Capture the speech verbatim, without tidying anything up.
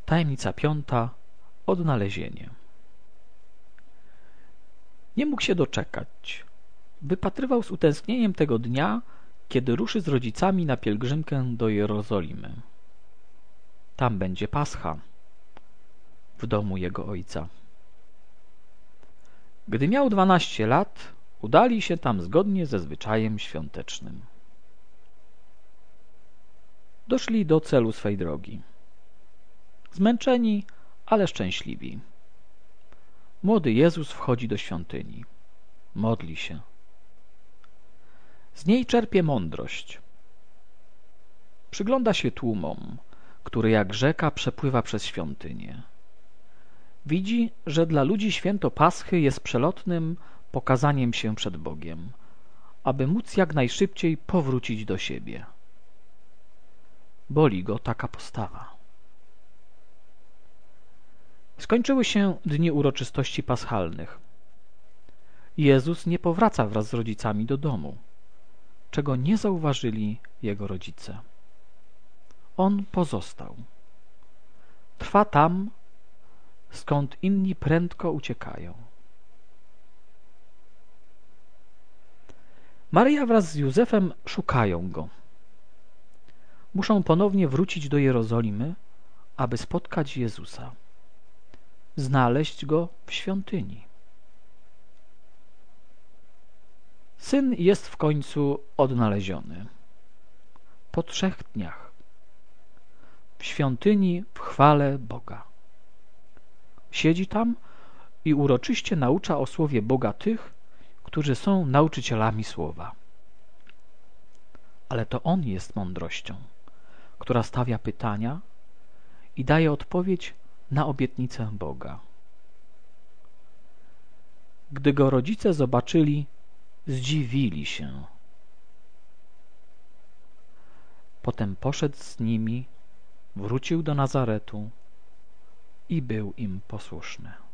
Tajemnica piąta. Odnalezienie. Nie mógł się doczekać. Wypatrywał z utęsknieniem tego dnia, kiedy ruszy z rodzicami na pielgrzymkę do Jerozolimy. Tam będzie Pascha, w domu jego ojca. Gdy miał dwanaście lat, udali się tam zgodnie ze zwyczajem świątecznym. Doszli do celu swej drogi. Zmęczeni, ale szczęśliwi. Młody Jezus wchodzi do świątyni. Modli się. Z niej czerpie mądrość. Przygląda się tłumom, który jak rzeka przepływa przez świątynię. Widzi, że dla ludzi święto Paschy jest przelotnym pokazaniem się przed Bogiem, aby móc jak najszybciej powrócić do siebie. Boli go taka postawa. Skończyły się dni uroczystości paschalnych. Jezus nie powraca wraz z rodzicami do domu, czego nie zauważyli jego rodzice. On pozostał. Trwa tam, skąd inni prędko uciekają. Maryja wraz z Józefem szukają go. Muszą ponownie wrócić do Jerozolimy, aby spotkać Jezusa. Znaleźć go w świątyni. Syn jest w końcu odnaleziony. Po trzech dniach. W świątyni w chwale Boga. Siedzi tam i uroczyście naucza o słowie Boga tych, którzy są nauczycielami słowa. Ale to On jest mądrością, która stawia pytania i daje odpowiedź na obietnicę Boga. Gdy go rodzice zobaczyli, zdziwili się. Potem poszedł z nimi, wrócił do Nazaretu i był im posłuszny.